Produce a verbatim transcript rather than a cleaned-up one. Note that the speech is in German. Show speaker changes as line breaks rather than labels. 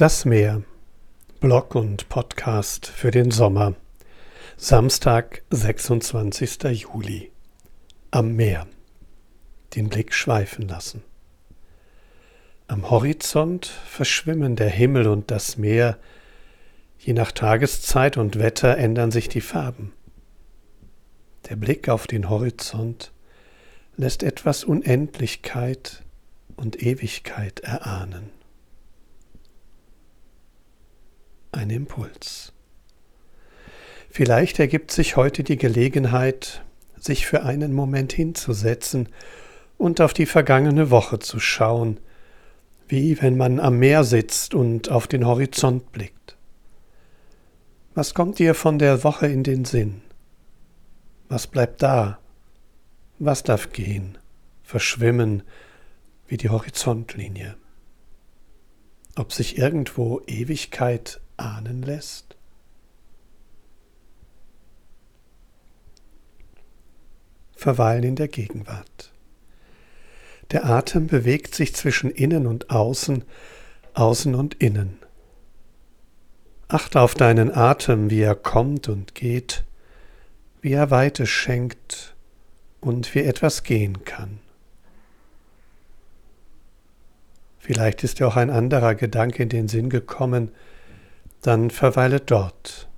Das Meer. Blog und Podcast für den Sommer. Samstag, sechsundzwanzigster Juli. Am Meer. Den Blick schweifen lassen. Am Horizont verschwimmen der Himmel und das Meer. Je nach Tageszeit und Wetter ändern sich die Farben. Der Blick auf den Horizont lässt etwas Unendlichkeit und Ewigkeit erahnen. Ein Impuls. Vielleicht ergibt sich heute die Gelegenheit, sich für einen Moment hinzusetzen und auf die vergangene Woche zu schauen, wie wenn man am Meer sitzt und auf den Horizont blickt. Was kommt dir von der Woche in den Sinn? Was bleibt da? Was darf gehen, verschwimmen wie die Horizontlinie? Ob sich irgendwo Ewigkeit ahnen lässt? Verweilen in der Gegenwart. Der Atem bewegt sich zwischen innen und außen, außen und innen. Achte auf deinen Atem, wie er kommt und geht, wie er Weite schenkt und wie etwas gehen kann. Vielleicht ist dir auch ein anderer Gedanke in den Sinn gekommen, dann verweile dort.